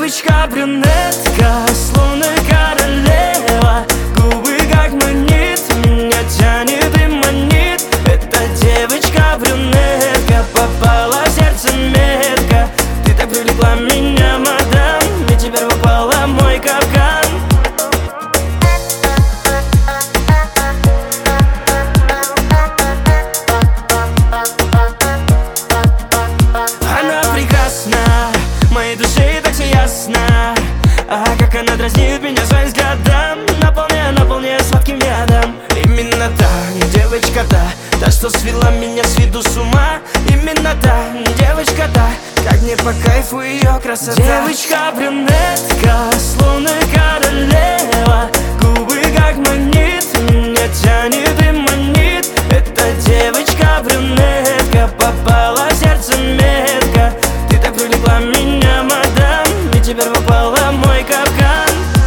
Девочка-брюнетка, словно королева, губы как магнит, меня тянет и манит. Эта девочка-брюнетка попала в сердце метко. Ты так привлекла меня, мадам, и теперь попала в мой капкан. Она прекрасна, моей душе и так все ясно. А как она дразнит меня своим взглядом, наполняя сладким ядом. Именно та девочка, та, что свела меня с виду с ума. Именно та девочка, как мне по кайфу ее красота. Девочка-брюнетка, словно королева, губы как магнит, меня тянет и манит. Эта девочка-брюнетка попала в сердце метко. Ты так привлекла меня, мадам, и теперь попала в мой капкан.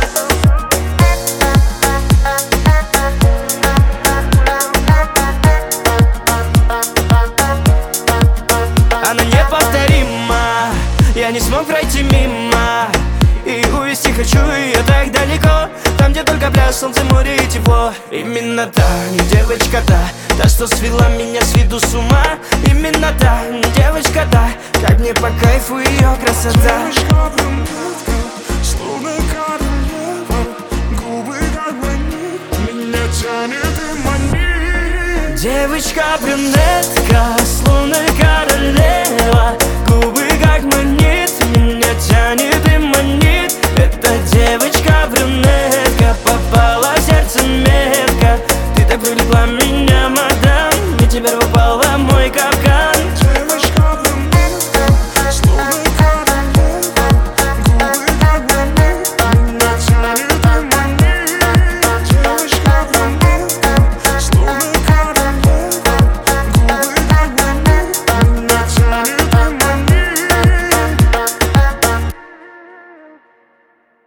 Она неповторима, я не смог пройти мимо. И увести хочу ее так далеко, там, где только пляж, солнце, море и тепло. Именно та девочка, та, что свела меня с виду с ума. Именно та девочка, как мне по кайфу ее красота. Девочка-брюнетка, словно королева, губы как магнит, меня тянет и манит. Девочка-брюнетка, словно королева, губы как магнит.